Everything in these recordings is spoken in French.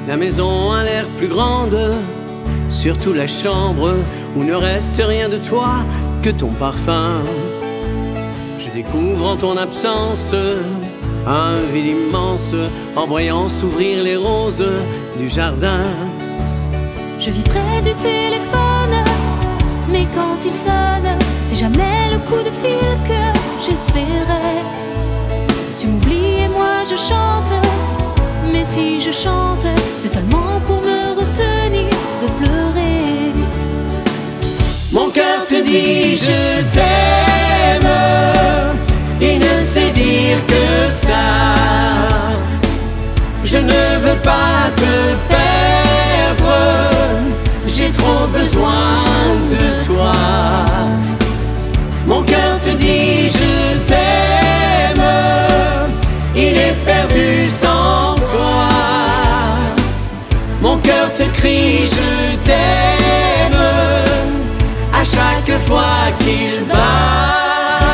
La maison a l'air plus grande, surtout la chambre où ne reste rien de toi que ton parfum. Je découvre en ton absence un vide immense en voyant s'ouvrir les roses du jardin. Je vis près du téléphone, mais quand il sonne, c'est jamais le coup de fil que j'espérais. Tu m'oublies et moi je chante, mais si je chante, c'est seulement pour me retenir de pleurer. Mon cœur te dit je t'aime, il ne sait dire que ça. Je ne veux pas te perdre, j'ai trop besoin de toi. Mon cœur te dit je t'aime, il est perdu sans toi. Mon cœur te crie je t'aime à chaque fois qu'il bat.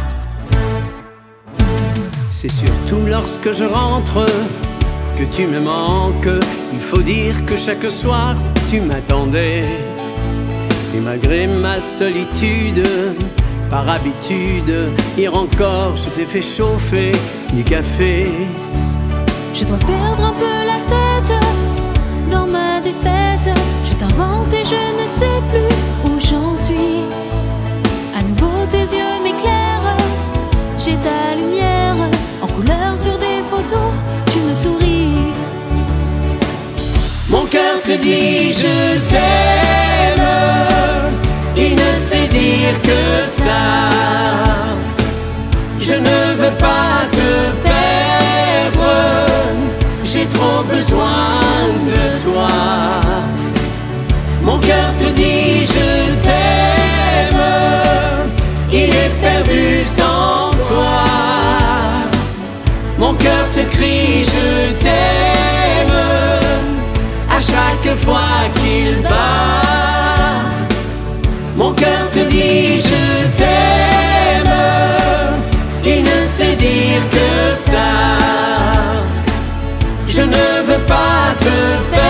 C'est surtout lorsque je rentre que tu me manques. Il faut dire que chaque soir tu m'attendais. Et malgré ma solitude, par habitude, hier encore je t'ai fait chauffer du café. Je dois perdre un peu la tête dans ma défaite. Je t'invente et je ne sais plus où j'en suis. À nouveau tes yeux m'éclairent, j'ai ta lumière en couleur sur des photos, tu me souris. Mon cœur te dit je t'aime, il ne sait dire que ça. Je ne veux pas te perdre, j'ai trop besoin de toi. Mon cœur te dit je t'aime, il est perdu sans toi. Mon cœur te crie je t'aime à chaque fois qu'il bat. Mon cœur te dit je t'aime, il ne sait dire que ça. Je ne veux pas te perdre,